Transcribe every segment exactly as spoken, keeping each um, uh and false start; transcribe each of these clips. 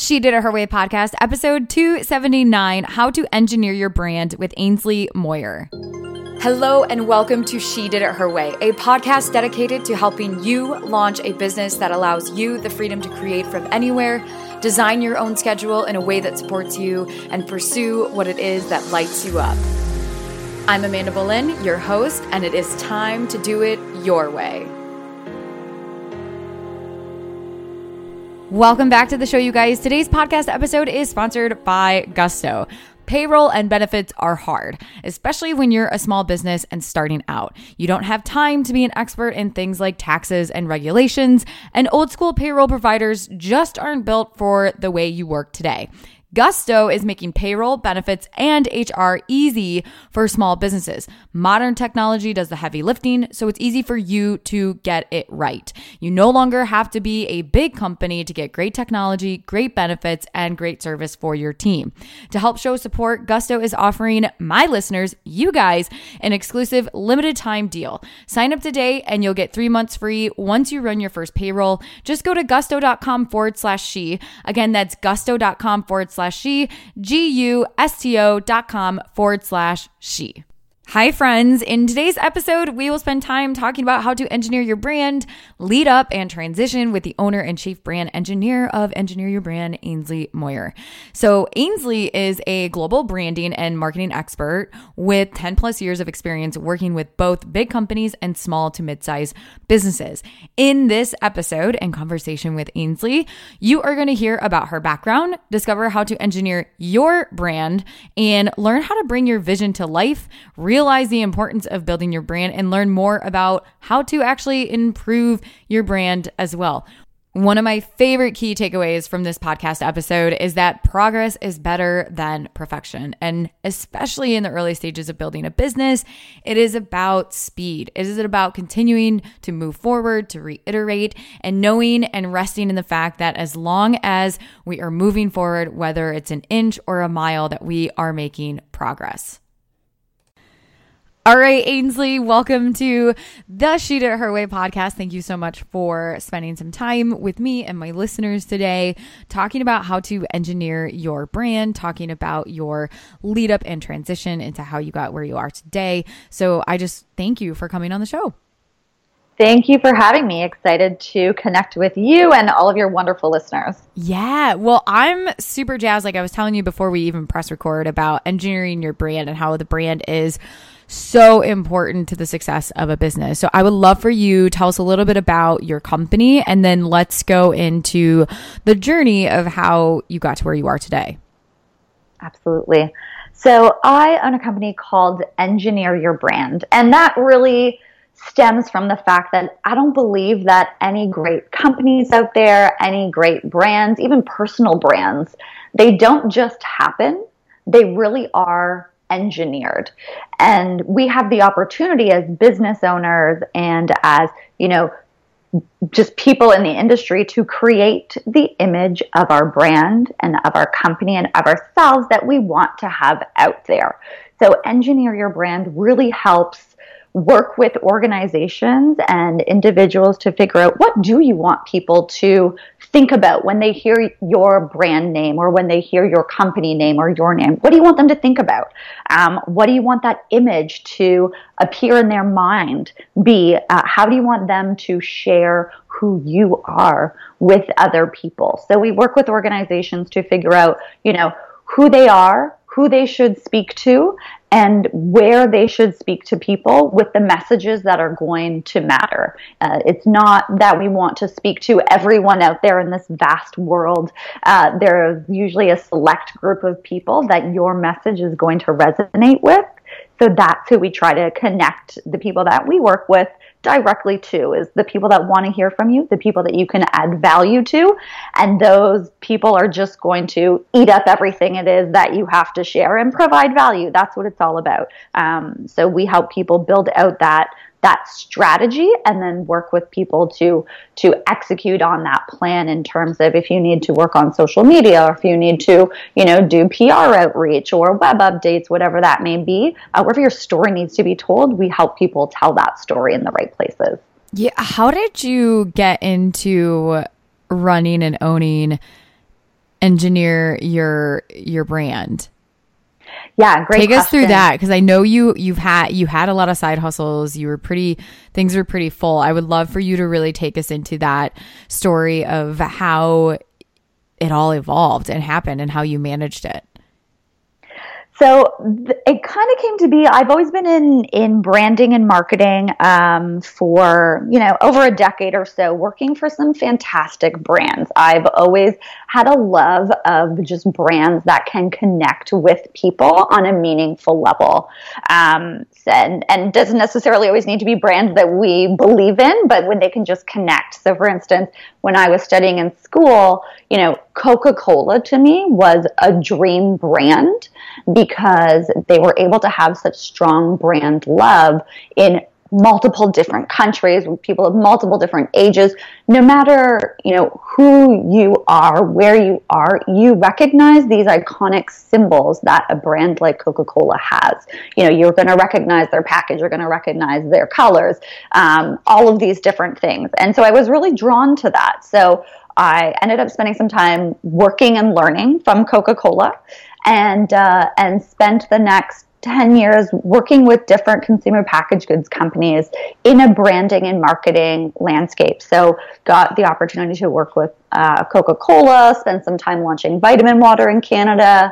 She Did It Her Way podcast, episode two seventy-nine, How to Engineer Your Brand with Ainsley Moyer. Hello and welcome to She Did It Her Way, a podcast dedicated to helping you launch a business that allows you the freedom to create from anywhere, design your own schedule in a way that supports you, and pursue what it is that lights you up. I'm Amanda Boleyn, your host, and it is time to do it your way. Welcome back to the show, you guys. Today's podcast episode is sponsored by Gusto. Payroll and benefits are hard, especially when you're a small business and starting out. You don't have time to be an expert in things like taxes and regulations, and old school payroll providers just aren't built for the way you work today. Gusto is making payroll, benefits, and H R easy for small businesses. Modern technology does the heavy lifting, so it's easy for you to get it right. You no longer have to be a big company to get great technology, great benefits, and great service for your team. To help show support, Gusto is offering my listeners, you guys, an exclusive limited time deal. Sign up today and you'll get three months free once you run your first payroll. Just go to gusto.com forward slash she. Again, that's gusto.com forward slash she, G-U-S-T-O dot com forward slash she. Hi, friends. In today's episode, we will spend time talking about how to engineer your brand, lead up, and transition with the owner and chief brand engineer of Engineer Your Brand, Ainsley Moyer. So Ainsley is a global branding and marketing expert with ten plus years of experience working with both big companies and small to mid-size businesses. In this episode and conversation with Ainsley, you are going to hear about her background, discover how to engineer your brand, and learn how to bring your vision to life, realize the importance of building your brand, and learn more about how to actually improve your brand as well. One of my favorite key takeaways from this podcast episode is that progress is better than perfection. And especially in the early stages of building a business, it is about speed. It is about continuing to move forward, to reiterate, and knowing and resting in the fact that as long as we are moving forward, whether it's an inch or a mile, that we are making progress. All right, Ainsley, welcome to the She Did It Her Way podcast. Thank you so much for spending some time with me and my listeners today, talking about how to engineer your brand, talking about your lead up and transition into how you got where you are today. So I just thank you for coming on the show. Thank you for having me. Excited to connect with you and all of your wonderful listeners. Yeah, well, I'm super jazzed. Like I was telling you before we even press record about engineering your brand and how the brand is so important to the success of a business. So I would love for you to tell us a little bit about your company, and then let's go into the journey of how you got to where you are today. Absolutely. So I own a company called Engineer Your Brand, and that really stems from the fact that I don't believe that any great companies out there, any great brands, even personal brands, they don't just happen. They really are engineered. And we have the opportunity as business owners and as, you know, just people in the industry to create the image of our brand and of our company and of ourselves that we want to have out there. So Engineer Your Brand really helps work with organizations and individuals to figure out, what do you want people to think about when they hear your brand name or when they hear your company name or your name? What do you want them to think about? Um, what do you want that image to appear in their mind be? Uh, how do you want them to share who you are with other people? So we work with organizations to figure out, you know, who they are, who they should speak to, and where they should speak to people with the messages that are going to matter. Uh, it's not that we want to speak to everyone out there in this vast world. Uh, there's usually a select group of people that your message is going to resonate with. So that's who we try to connect the people that we work with directly to, is the people that want to hear from you, the people that you can add value to, and those people are just going to eat up everything it is that you have to share and provide value. That's what it's all about. Um, so we help people build out that that strategy and then work with people to to execute on that plan in terms of if you need to work on social media or if you need to, you know, do P R outreach or web updates, whatever that may be, uh, wherever your story needs to be told, we help people tell that story in the right places. Yeah. How did you get into running and owning engineer your your brand? Yeah, great Take question. us through that, because I know you you've had you had a lot of side hustles. You were pretty things were pretty full. I would love for you to really take us into that story of how it all evolved and happened and how you managed it. So th- it kind of came to be, I've always been in, in branding and marketing um, for, you know, over a decade or so, working for some fantastic brands. I've always had a love of just brands that can connect with people on a meaningful level. Um, and, and doesn't necessarily always need to be brands that we believe in, but when they can just connect. So for instance, when I was studying in school, you know, Coca-Cola to me was a dream brand because they were able to have such strong brand love in multiple different countries with people of multiple different ages. No matter, you know, who you are, where you are, you recognize these iconic symbols that a brand like Coca-Cola has. You know, you're going to recognize their package, you're going to recognize their colors, um, all of these different things. And so I was really drawn to that. So I ended up spending some time working and learning from Coca-Cola, and uh, and spent the next ten years working with different consumer packaged goods companies in a branding and marketing landscape. So got the opportunity to work with uh, Coca-Cola, spent some time launching vitamin water in Canada,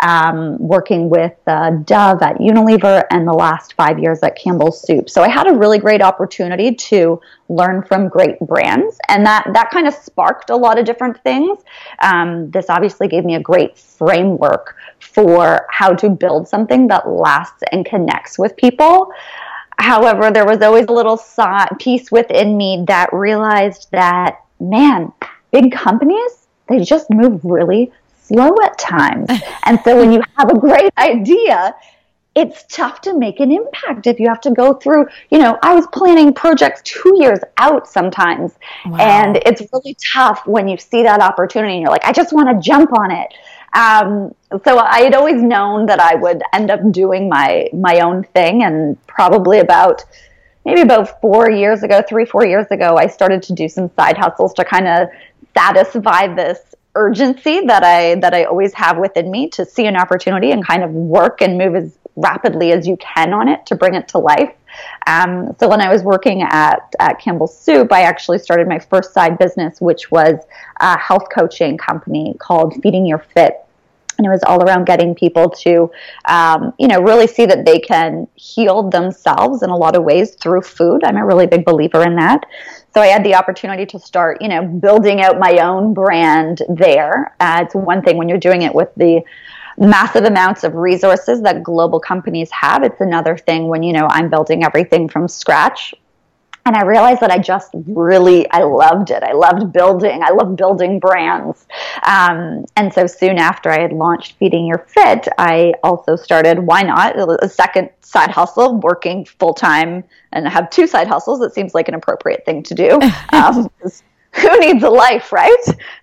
um, working with uh, Dove at Unilever, and the last five years at Campbell's Soup. So I had a really great opportunity to learn from great brands, and that, that kind of sparked a lot of different things. Um, this obviously gave me a great framework for how to build something that lasts and connects with people. However, there was always a little piece within me that realized that, man, big companies, they just move really slow at times. And so when you have a great idea, it's tough to make an impact if you have to go through, you know, I was planning projects two years out sometimes. Wow. And it's really tough when you see that opportunity and you're like, I just want to jump on it. Um, so I had always known that I would end up doing my, my own thing. And probably about, maybe about four years ago, three, four years ago, I started to do some side hustles to kind of satisfy this urgency that I, that I always have within me to see an opportunity and kind of work and move as rapidly as you can on it to bring it to life. Um, so when I was working at, at Campbell's Soup, I actually started my first side business, which was a health coaching company called Feeding Your Fit. And it was all around getting people to, um, you know, really see that they can heal themselves in a lot of ways through food. I'm a really big believer in that. So I had the opportunity to start, you know, building out my own brand there. Uh, it's one thing when you're doing it with the massive amounts of resources that global companies have. It's another thing when, you know, I'm building everything from scratch. And I realized that I just really, I loved it. I loved building. I love building brands. Um, and so soon after I had launched Feeding Your Fit, I also started, why not, a second side hustle, working full-time, and have two side hustles. It seems like an appropriate thing to do. Um, who needs a life, right?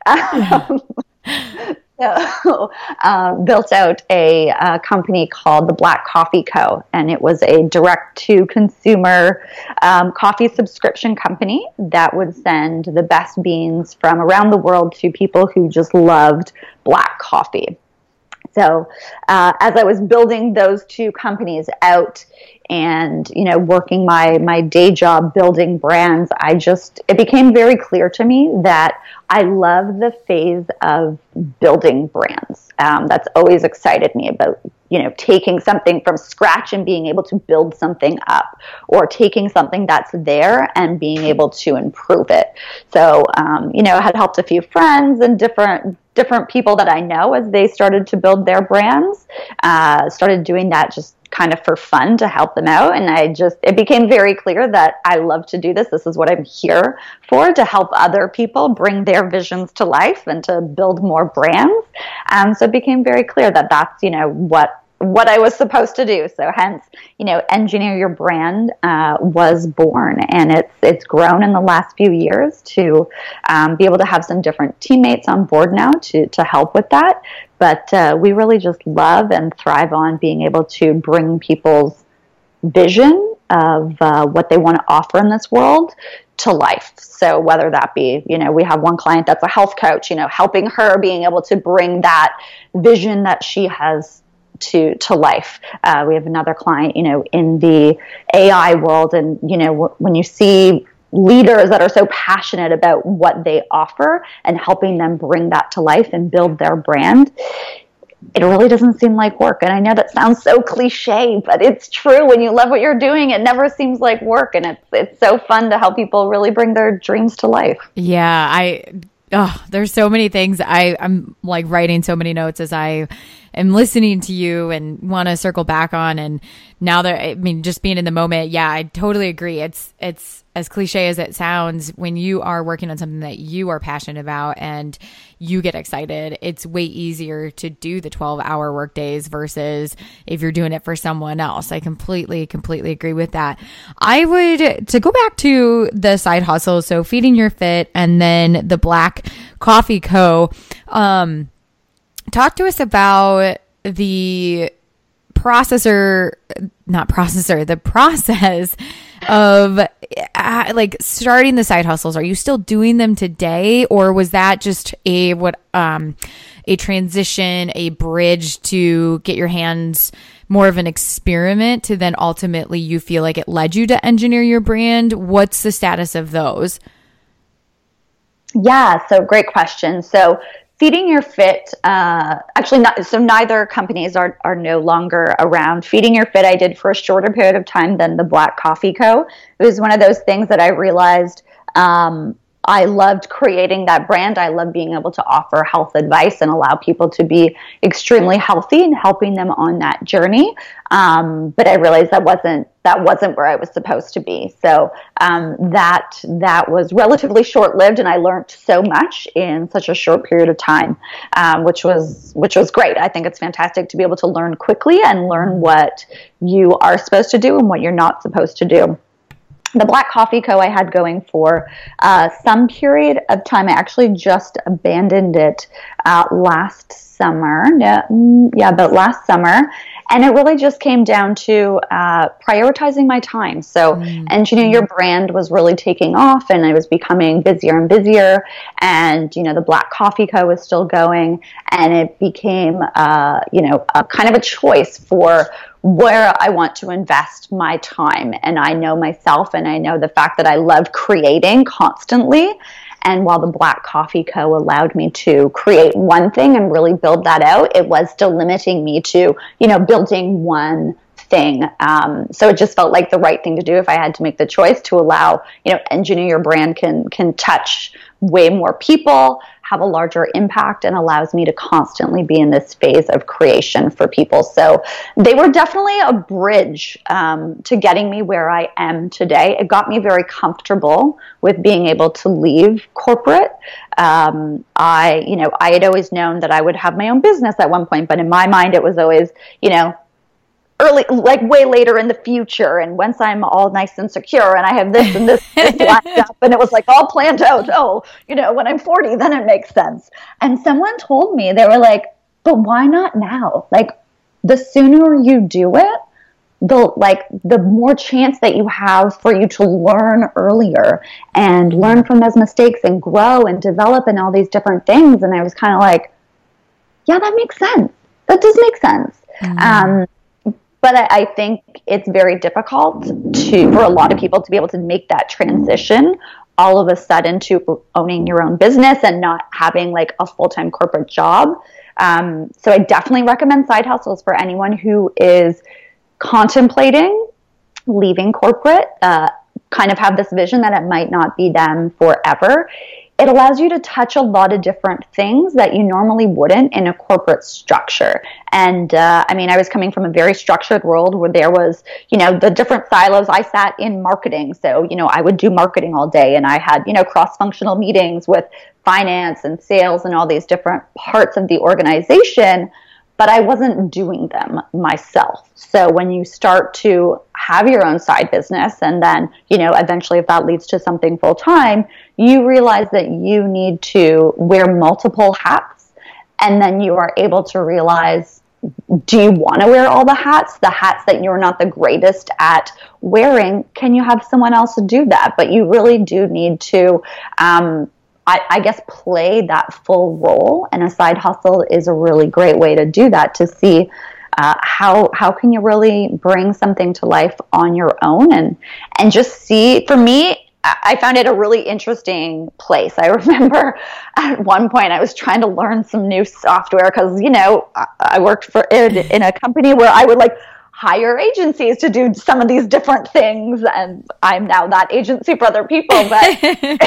Um, So, uh, built out a, a company called the Black Coffee Co., and it was a direct-to-consumer um, coffee subscription company that would send the best beans from around the world to people who just loved black coffee. So uh, as I was building those two companies out and, you know, working my, my day job building brands, I just, it became very clear to me that I love the phase of building brands. Um, that's always excited me about, you know, taking something from scratch and being able to build something up, or taking something that's there and being able to improve it. So, um, you know, I had helped a few friends and different different people that I know as they started to build their brands, uh, started doing that just kind of for fun to help them out. And I just, it became very clear that I love to do this. This is what I'm here for, to help other people bring their visions to life and to build more brands. Um, so it became very clear that that's, you know, what what I was supposed to do. So hence, you know, Engineer Your Brand uh, was born, and it's it's grown in the last few years to um, be able to have some different teammates on board now to to help with that. But uh, we really just love and thrive on being able to bring people's vision of uh, what they want to offer in this world to life. So whether that be, you know, we have one client that's a health coach, you know, helping her being able to bring that vision that she has to to life. Uh, we have another client, you know, in the A I world, and you know, w- when you see leaders that are so passionate about what they offer and helping them bring that to life and build their brand, it really doesn't seem like work. And I know that sounds so cliche, but it's true. When you love what you're doing, it never seems like work, and it's it's so fun to help people really bring their dreams to life. Yeah, I oh, there's so many things. I, I'm like writing so many notes as I am listening to you and want to circle back on. And now that, I mean, just being in the moment, yeah, I totally agree. It's, it's as cliche as it sounds, when you are working on something that you are passionate about and you get excited, it's way easier to do the twelve hour work days versus if you're doing it for someone else. I completely, completely agree with that. I would, to go back to the side hustle, so Feeding Your Fit and then the Black Coffee Co. Um, talk to us about the processor, not processor, the process of uh, like starting the side hustles. Are you still doing them today, or was that just a what um a transition, a bridge to get your hands more of an experiment to then ultimately you feel like it led you to engineer your brand? What's the status of those? Yeah, so great question. So Feeding Your Fit, uh, actually, not, so neither companies are, are no longer around. Feeding Your Fit I did for a shorter period of time than the Black Coffee Co. It was one of those things that I realized um, I loved creating that brand. I love being able to offer health advice and allow people to be extremely healthy and helping them on that journey. Um, but I realized that wasn't that wasn't where I was supposed to be. So um, that that was relatively short-lived, and I learned so much in such a short period of time, um, which was which was great. I think it's fantastic to be able to learn quickly and learn what you are supposed to do and what you're not supposed to do. The Black Coffee Co. I had going for uh, some period of time. I actually just abandoned it uh, last summer. No, yeah, but last summer. And it really just came down to uh, prioritizing my time. So mm-hmm. Engineer Your Brand was really taking off, and I was becoming busier and busier. And, you know, the Black Coffee Co. was still going. And it became, uh, you know, a kind of a choice for where I want to invest my time. And I know myself, and I know the fact that I love creating constantly. And while the Black Coffee Co. allowed me to create one thing and really build that out, it was still limiting me to, you know, building one thing. Um, so it just felt like the right thing to do if I had to make the choice to allow, you know, Engineer Your Brand can can touch way more people, have a larger impact, and allows me to constantly be in this phase of creation for people. So they were definitely a bridge um, to getting me where I am today. It got me very comfortable with being able to leave corporate. Um, I, you know, I had always known that I would have my own business at one point, but in my mind, it was always, you know, early, like way later in the future. And once I'm all nice and secure and I have this and this, this lined up, and it was like all planned out. Oh, you know, when I'm forty, then it makes sense. And someone told me, they were like, but why not now? Like, the sooner you do it, the like the more chance that you have for you to learn earlier and learn from those mistakes and grow and develop and all these different things. And I was kind of like, yeah, that makes sense. That does make sense. Mm-hmm. Um, But I, I think it's very difficult to for a lot of people to be able to make that transition all of a sudden to owning your own business and not having like a full-time corporate job. Um, so I definitely recommend side hustles for anyone who is contemplating leaving corporate, uh, kind of have this vision that it might not be them forever. It allows you to touch a lot of different things that you normally wouldn't in a corporate structure. And uh, I mean, I was coming from a very structured world where there was, you know, the different silos. I sat in marketing. So, you know, I would do marketing all day, and I had, you know, cross-functional meetings with finance and sales and all these different parts of the organization, but I wasn't doing them myself. So when you start to have your own side business, and then, you know, eventually if that leads to something full time, you realize that you need to wear multiple hats. And then you are able to realize do you want to wear all the hats? The hats that you're not the greatest at wearing, can you have someone else do that? But you really do need to, um, I, I guess, play that full role. And a side hustle is a really great way to do that, to see uh, how how can you really bring something to life on your own, and and just see. For me, I found it a really interesting place. I remember at one point I was trying to learn some new software because, you know, I worked for in, in a company where I would like hire agencies to do some of these different things. And I'm now that agency for other people. But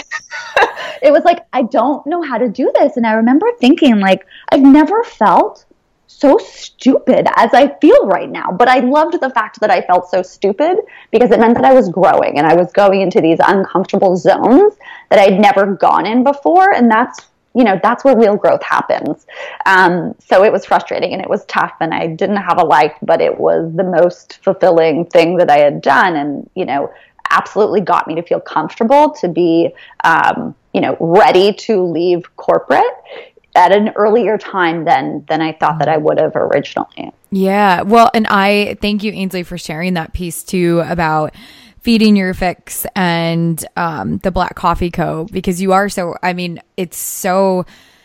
it was like, I don't know how to do this. And I remember thinking, like, I've never felt so stupid as I feel right now. But I loved the fact that I felt so stupid, because it meant that I was growing and I was going into these uncomfortable zones that I'd never gone in before. And that's, you know, that's where real growth happens. Um, so it was frustrating and it was tough and I didn't have a life, but it was the most fulfilling thing that I had done. And, you know, absolutely got me to feel comfortable to be, um, you know, ready to leave corporate at an earlier time than than I thought that I would have originally. Yeah. Well, and I thank you, Ainsley, for sharing that piece too about Feeding Your Fix and um, the Black Coffee Co. Because you are so, I mean, it's so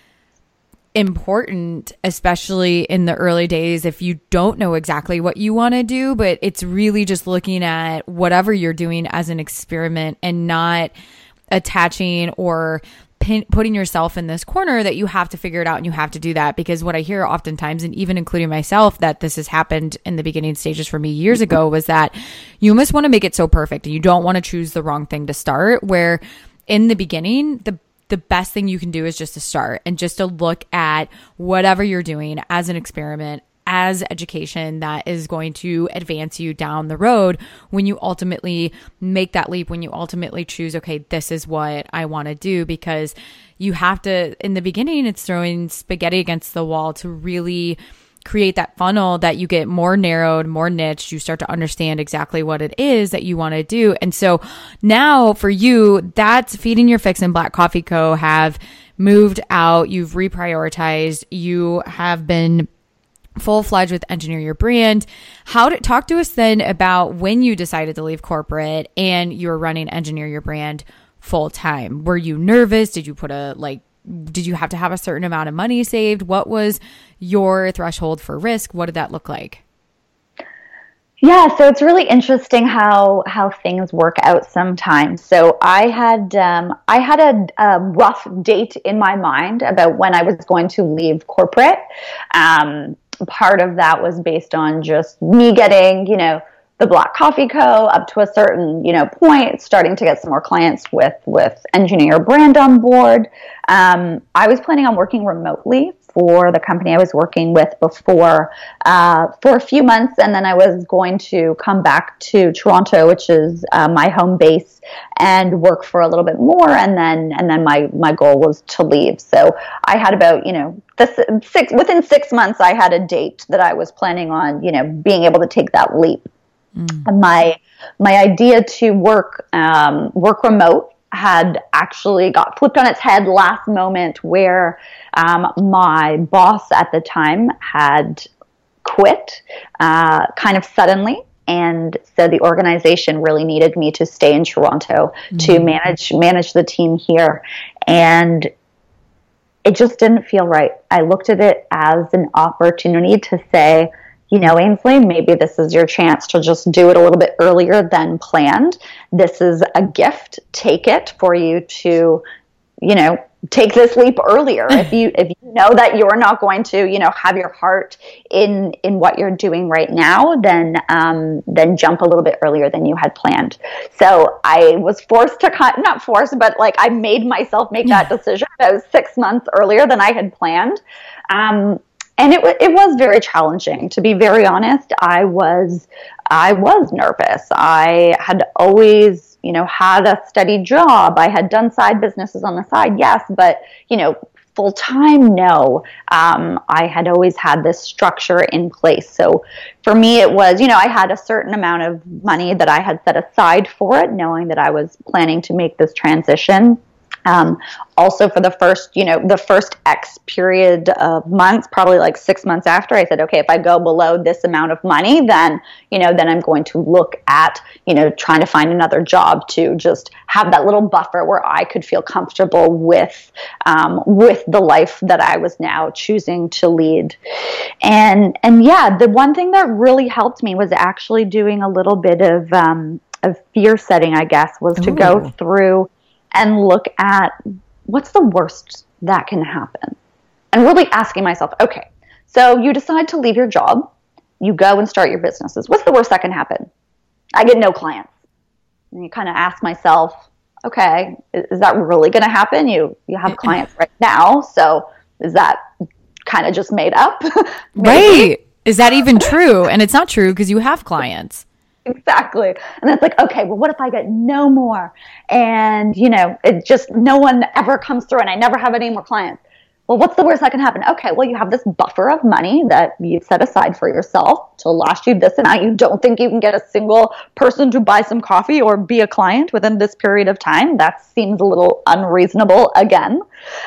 important, especially in the early days, if you don't know exactly what you want to do, but it's really just looking at whatever you're doing as an experiment and not attaching or Pin, putting yourself in this corner that you have to figure it out and you have to do that. Because what I hear oftentimes, and even including myself, that this has happened in the beginning stages for me years ago, was that you almost want to make it so perfect and you don't want to choose the wrong thing to start, where in the beginning, the the best thing you can do is just to start and just to look at whatever you're doing as an experiment, as education that is going to advance you down the road when you ultimately make that leap, when you ultimately choose, okay, this is what I want to do. Because you have to, in the beginning, it's throwing spaghetti against the wall to really create that funnel that you get more narrowed, more niched. You start to understand exactly what it is that you want to do. And so now for you, that's Feeding Your Fix and Black Coffee Co. have moved out. You've reprioritized. You have been full-fledged with Engineer Your Brand. How to talk to us then about when you decided to leave corporate and you were running Engineer Your Brand full-time. Were you nervous? Did you put a, like, did you have to have a certain amount of money saved? What was your threshold for risk? What did that look like? Yeah, so it's really interesting how how things work out sometimes. So I had um, I had a, a rough date in my mind about when I was going to leave corporate. Um, part of that was based on just me getting, you know, the Black Coffee Co. up to a certain, you know, point, starting to get some more clients with with Engineer Your Brand on board. Um, I was planning on working remotely for the company I was working with before uh, for a few months, and then I was going to come back to Toronto, which is uh, my home base, and work for a little bit more, and then and then my my goal was to leave. So I had about, you know, the six within six months I had a date that I was planning on, you know, being able to take that leap. Mm. And my my idea to work um, work remote had actually got flipped on its head last moment, where um, my boss at the time had quit uh, kind of suddenly. And so the organization really needed me to stay in Toronto mm-hmm. to manage manage the team here. And it just didn't feel right. I looked at it as an opportunity to say, you know, Ainsley, maybe this is your chance to just do it a little bit earlier than planned. This is a gift. Take it for you to, you know, take this leap earlier. If you if you know that you're not going to, you know, have your heart in in what you're doing right now, then um, then jump a little bit earlier than you had planned. So I was forced to cut, not forced, but like I made myself make that decision about six months earlier than I had planned. Um, And it, it was very challenging, to be very honest. I was, I was nervous. I had always, you know, had a steady job. I had done side businesses on the side, yes, but, you know, full time, no. Um, I had always had this structure in place. So for me, it was, you know, I had a certain amount of money that I had set aside for it, knowing that I was planning to make this transition. Um, also for the first, you know, the first X period of months, probably like six months after, I said, okay, if I go below this amount of money, then, you know, then I'm going to look at, you know, trying to find another job to just have that little buffer where I could feel comfortable with, um, with the life that I was now choosing to lead. And, and yeah, the one thing that really helped me was actually doing a little bit of, um, of fear setting, I guess, was to Ooh. go through and look at what's the worst that can happen. And really asking myself, okay, so you decide to leave your job, you go and start your businesses. What's the worst that can happen? I get no clients. And you kind of ask myself, okay, is, is that really going to happen? You you have clients right now, so is that kind of just made up? Right. Is that even true? And it's not true because you have clients. Exactly. And it's like, okay, well, what if I get no more? And, you know, it just, no one ever comes through and I never have any more clients. Well, what's the worst that can happen? Okay, well, you have this buffer of money that you set aside for yourself to last you this amount. You don't think you can get a single person to buy some coffee or be a client within this period of time. That seems a little unreasonable again.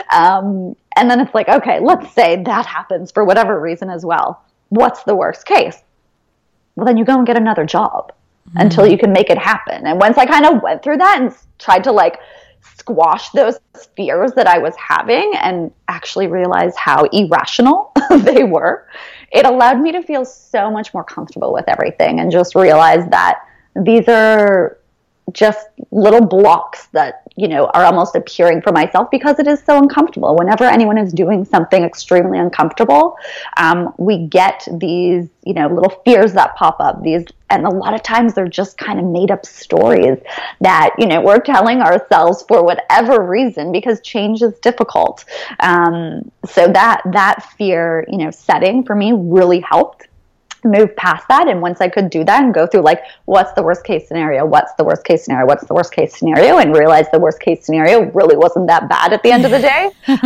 Um, and then it's like, okay, let's say that happens for whatever reason as well. What's the worst case? Well, then you go and get another job mm-hmm. until you can make it happen. And once I kind of went through that and tried to like squash those fears that I was having and actually realize how irrational they were, it allowed me to feel so much more comfortable with everything and just realize that these are just little blocks that, you know, are almost appearing for myself because it is so uncomfortable. Whenever anyone is doing something extremely uncomfortable, um, we get these, you know, little fears that pop up. These, and a lot of times they're just kind of made up stories that, you know, we're telling ourselves for whatever reason because change is difficult. Um, so that that fear, you know, setting for me really helped move past that. And once I could do that and go through like, what's the worst case scenario? What's the worst case scenario? What's the worst case scenario? And realize the worst case scenario really wasn't that bad at the end of the day. uh,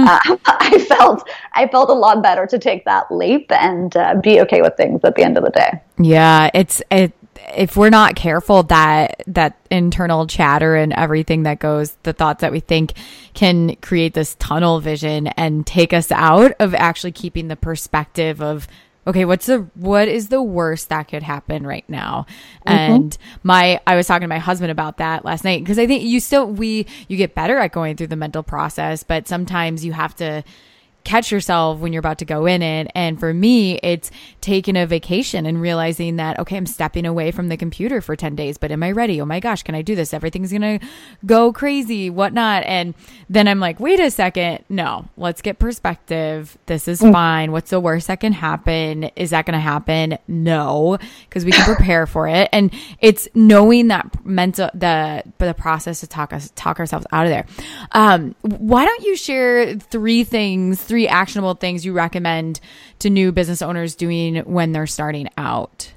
I felt, I felt a lot better to take that leap and uh, be okay with things at the end of the day. Yeah. It's, it, if we're not careful, that, that internal chatter and everything that goes, the thoughts that we think can create this tunnel vision and take us out of actually keeping the perspective of, okay, what's the, what is the worst that could happen right now? Mm-hmm. And my, I was talking to my husband about that last night because I think you still, we, you get better at going through the mental process, but sometimes you have to catch yourself when you're about to go in it. And for me, it's taking a vacation and realizing that, okay, I'm stepping away from the computer for ten days, but am I ready? Oh my gosh, can I do this? Everything's going to go crazy, whatnot. And then I'm like, wait a second. No, let's get perspective. This is mm. fine. What's the worst that can happen? Is that going to happen? No, because we can prepare for it. And it's knowing that mental, the, the process to talk us, talk ourselves out of there. Um, why don't you share three things, three actionable things you recommend to new business owners doing when they're starting out?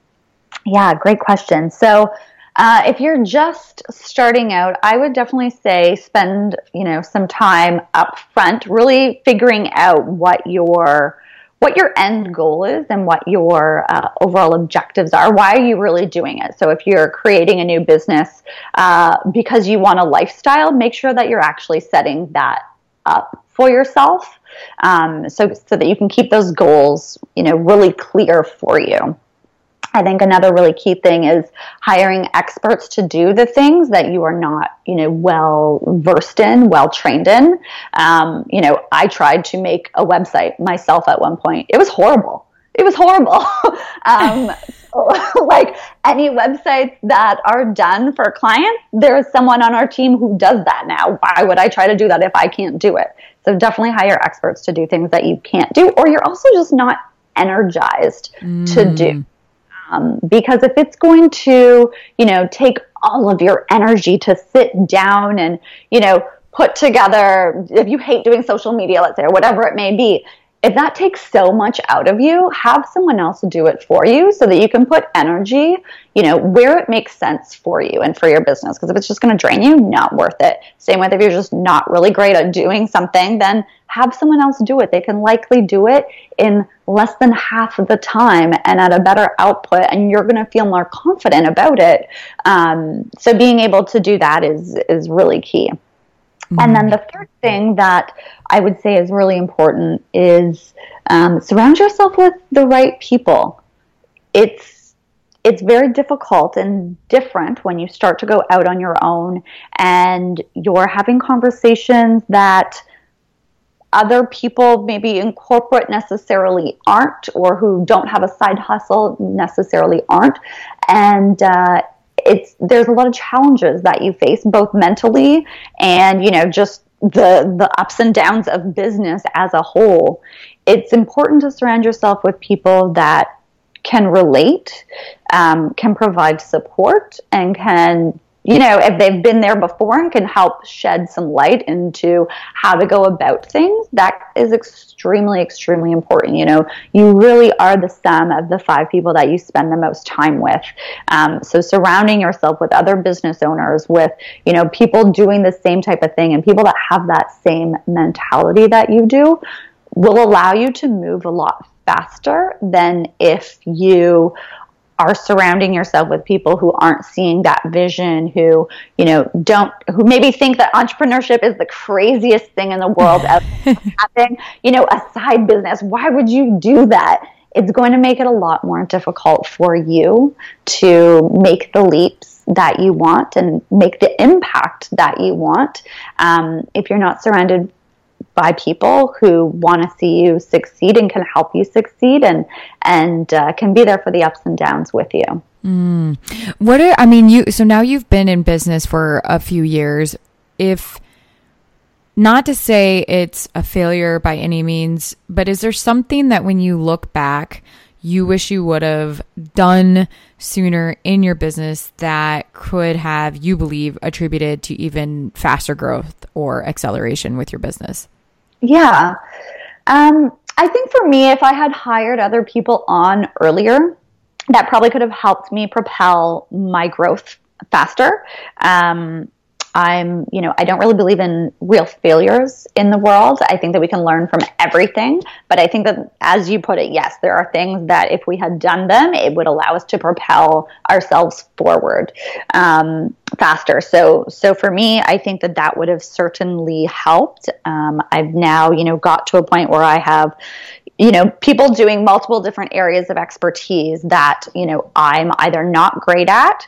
Yeah, great question. So uh, if you're just starting out, I would definitely say spend, you know, some time up front really figuring out what your what your end goal is and what your uh, overall objectives are. Why are you really doing it? So if you're creating a new business uh, because you want a lifestyle, make sure that you're actually setting that up for yourself. Um, so, so that you can keep those goals, you know, really clear for you. I think another really key thing is hiring experts to do the things that you are not, you know, well versed in, well trained in. Um, you know, I tried to make a website myself at one point. It was horrible. It was horrible. um, like any websites that are done for clients, there is someone on our team who does that now. Why would I try to do that if I can't do it? So definitely hire experts to do things that you can't do, or you're also just not energized mm. to do. Um, because if it's going to, you know, take all of your energy to sit down and, you know, put together, if you hate doing social media, let's say, or whatever it may be, if that takes so much out of you, have someone else do it for you so that you can put energy, you know, where it makes sense for you and for your business. Because if it's just going to drain you, not worth it. Same with if you're just not really great at doing something, then have someone else do it. They can likely do it in less than half of the time and at a better output, and you're going to feel more confident about it. Um, so being able to do that is is really key. Mm-hmm. And then the third thing that I would say is really important is um, surround yourself with the right people. It's it's very difficult and different when you start to go out on your own and you're having conversations that other people maybe in corporate necessarily aren't, or who don't have a side hustle necessarily aren't. And uh, it's there's a lot of challenges that you face, both mentally and, you know, just the the ups and downs of business as a whole. It's important to surround yourself with people that can relate, um, can provide support, and can, you know, if they've been there before and can help shed some light into how to go about things. That is extremely, extremely important. You know, you really are the sum of the five people that you spend the most time with. Um, so surrounding yourself with other business owners, with, you know, people doing the same type of thing and people that have that same mentality that you do will allow you to move a lot faster than if you are surrounding yourself with people who aren't seeing that vision, who, you know, don't, who maybe think that entrepreneurship is the craziest thing in the world. Having, you know, a side business. Why would you do that? It's going to make it a lot more difficult for you to make the leaps that you want and make the impact that you want um, if you're not surrounded by people who want to see you succeed and can help you succeed, and and uh, can be there for the ups and downs with you. Mm. What are, I mean, you, so now you've been in business for a few years. If not to say it's a failure by any means, but is there something that when you look back, you wish you would have done sooner in your business that could have, you believe, attributed to even faster growth or acceleration with your business? Yeah. Um, I think for me, if I had hired other people on earlier, that probably could have helped me propel my growth faster. Um, I'm, you know, I don't really believe in real failures in the world. I think that we can learn from everything. But I think that, as you put it, yes, there are things that if we had done them, it would allow us to propel ourselves forward um, faster. So, so for me, I think that that would have certainly helped. Um, I've now, you know, got to a point where I have, you know, people doing multiple different areas of expertise that, you know, I'm either not great at,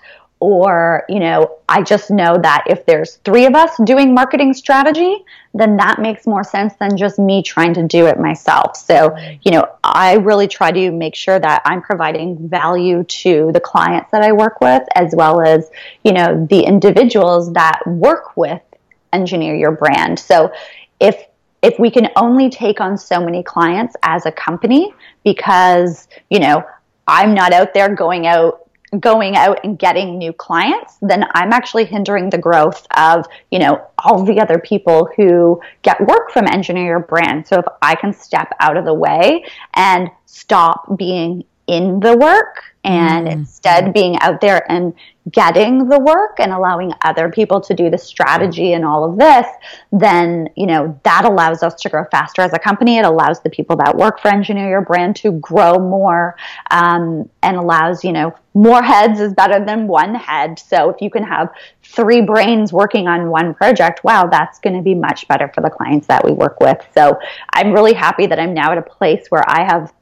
or, you know, I just know that if there's three of us doing marketing strategy, then that makes more sense than just me trying to do it myself. So, you know, I really try to make sure that I'm providing value to the clients that I work with, as well as, you know, the individuals that work with Engineer Your Brand. So if if we can only take on so many clients as a company, because, you know, I'm not out there going out going out and getting new clients, then I'm actually hindering the growth of, you know, all the other people who get work from Engineer Your Brand. So if I can step out of the way and stop being in the work and mm-hmm. instead being out there and getting the work and allowing other people to do the strategy and all of this, then, you know, that allows us to grow faster as a company. It allows the people that work for Engineer Your Brand to grow more, um, and allows, you know, more heads is better than one head. So if you can have three brains working on one project, wow, that's going to be much better for the clients that we work with. So I'm really happy that I'm now at a place where I have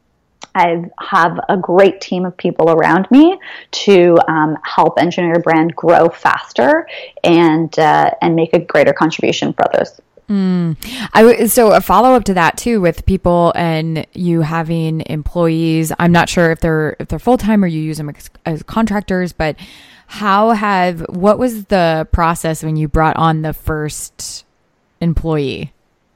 I have a great team of people around me to um, help Engineer Your Brand grow faster and uh, and make a greater contribution for others. Mm. I w- so a follow up to that too, with people and you having employees. I'm not sure if they're if they're full time or you use them as, as contractors, but how have what was the process when you brought on the first employee?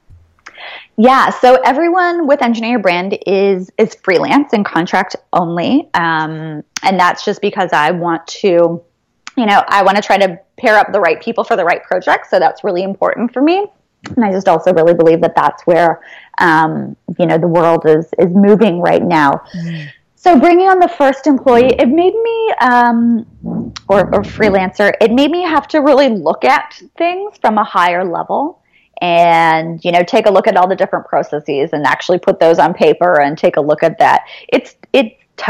Yeah, so everyone with Engineer Your Brand is is freelance and contract only, um, and that's just because I want to, you know, I want to try to pair up the right people for the right project. So that's really important for me, and I just also really believe that that's where, um, you know, the world is is moving right now. Mm. So bringing on the first employee, it made me, um, or, or freelancer, it made me have to really look at things from a higher level. And, you know, take a look at all the different processes and actually put those on paper and take a look at that. It's it's tough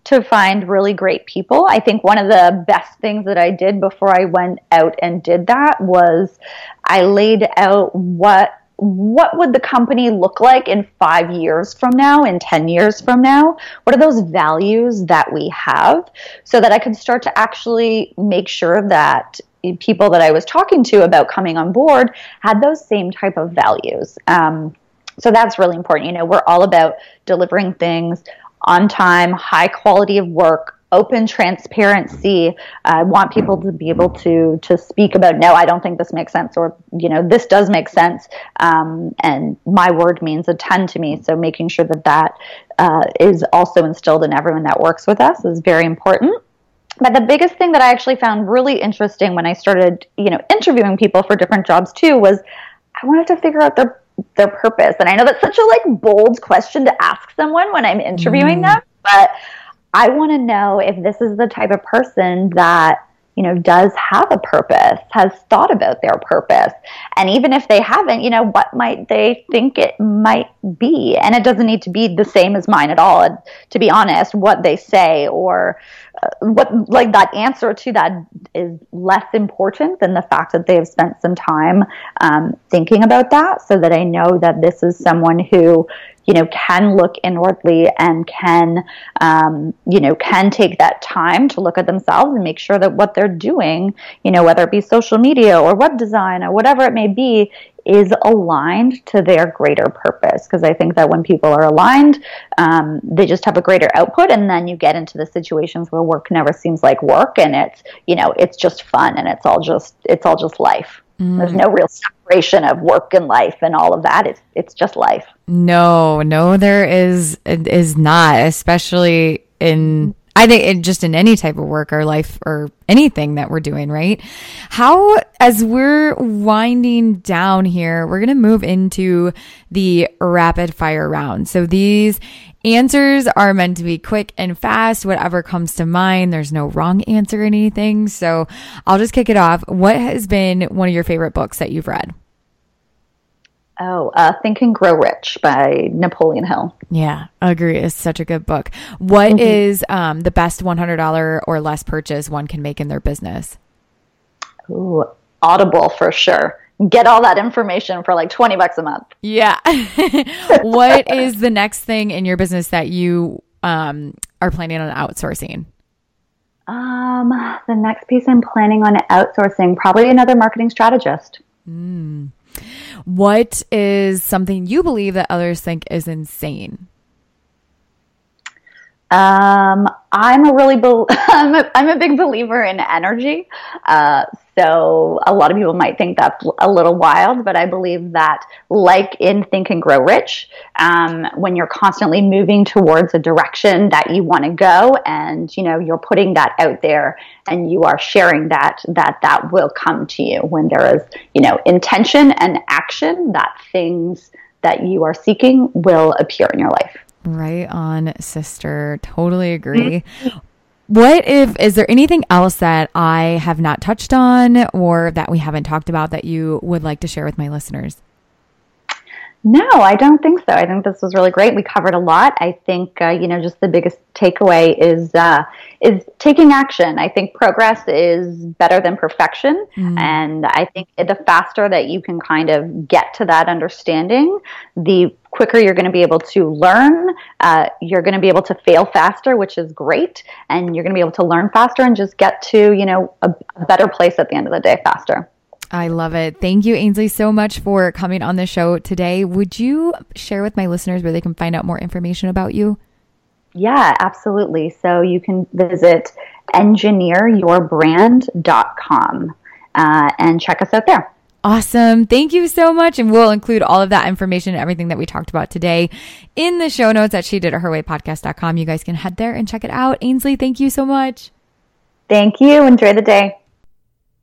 to find really great people. I think one of the best things that I did before I went out and did that was I laid out what what would the company look like in five years from now, in ten years from now? What are those values that we have, so that I could start to actually make sure that people that I was talking to about coming on board had those same type of values. Um, so that's really important. You know, we're all about delivering things on time, high quality of work, open transparency. I want people to be able to to speak about, no, I don't think this makes sense, or, you know, this does make sense. Um, and my word means a ton to me. So making sure that that uh, is also instilled in everyone that works with us is very important. But the biggest thing that I actually found really interesting when I started, you know, interviewing people for different jobs too, was I wanted to figure out their their purpose. And I know that's such a like bold question to ask someone when I'm interviewing mm. them, but I want to know if this is the type of person that, you know, does have a purpose, has thought about their purpose. And even if they haven't, you know, what might they think it might be? And it doesn't need to be the same as mine at all. And to be honest, what they say or uh, what, like that answer to that is less important than the fact that they have spent some time um, thinking about that, so that I know that this is someone who, you know, can look inwardly and can, um, you know, can take that time to look at themselves and make sure that what they're doing, you know, whether it be social media or web design or whatever it may be, is aligned to their greater purpose. Because I think that when people are aligned, um, they just have a greater output, and then you get into the situations where work never seems like work, and it's, you know, it's just fun, and it's all just, it's all just life. Mm. There's no real separation of work and life and all of that. It's it's just life. No, no, there is is not, especially in, I think in just in any type of work or life or anything that we're doing, right? How, as we're winding down here, we're going to move into the rapid fire round. So these answers are meant to be quick and fast, whatever comes to mind. There's no wrong answer or anything. So I'll just kick it off. What has been one of your favorite books that you've read? Oh, uh, Think and Grow Rich by Napoleon Hill. Yeah, I agree. It's such a good book. What mm-hmm. is um, the best one hundred dollars or less purchase one can make in their business? Ooh, Audible for sure. Get all that information for like twenty bucks a month. Yeah. What is the next thing in your business that you um, are planning on outsourcing? Um, the next piece I'm planning on outsourcing, probably another marketing strategist. Mm. What is something you believe that others think is insane? Um, I'm a really, be- I'm, a, I'm a big believer in energy. Uh, so a lot of people might think that's a little wild, but I believe that, like in Think and Grow Rich, um, when you're constantly moving towards a direction that you want to go, and, you know, you're putting that out there and you are sharing that, that that will come to you when there is, you know, intention and action, that things that you are seeking will appear in your life. Right on, sister. Totally agree. What if, is there anything else that I have not touched on or that we haven't talked about that you would like to share with my listeners? No, I don't think so. I think this was really great. We covered a lot. I think, uh, you know, just the biggest takeaway is uh, is taking action. I think progress is better than perfection. Mm. And I think the faster that you can kind of get to that understanding, the quicker you're going to be able to learn. Uh, you're going to be able to fail faster, which is great. And you're going to be able to learn faster and just get to, you know, a, a better place at the end of the day faster. I love it. Thank you, Ainsley, so much for coming on the show today. Would you share with my listeners where they can find out more information about you? Yeah, absolutely. So you can visit engineer your brand dot com uh, and check us out there. Awesome. Thank you so much. And we'll include all of that information and everything that we talked about today in the show notes at she did it her way podcast dot com. You guys can head there and check it out. Ainsley, thank you so much. Thank you. Enjoy the day.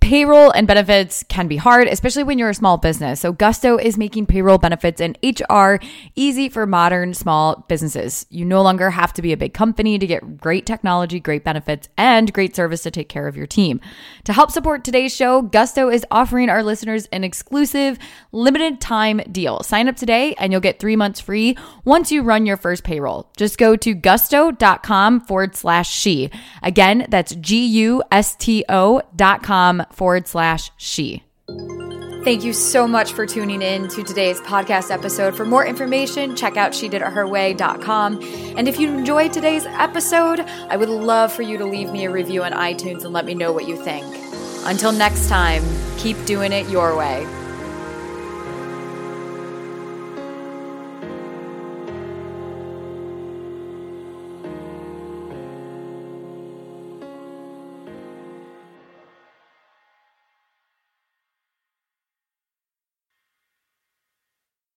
Payroll and benefits can be hard, especially when you're a small business. So Gusto is making payroll, benefits, and H R easy for modern small businesses. You no longer have to be a big company to get great technology, great benefits, and great service to take care of your team. To help support today's show, Gusto is offering our listeners an exclusive limited time deal. Sign up today and you'll get three months free once you run your first payroll. Just go to gusto.com forward slash she. Again, that's G-U-S-T-O dot com forward slash she. Thank you so much for tuning in to today's podcast episode. For more information, check out she did it her way dot com. And if you enjoyed today's episode, I would love for you to leave me a review on iTunes and let me know what you think. Until next time, keep doing it your way.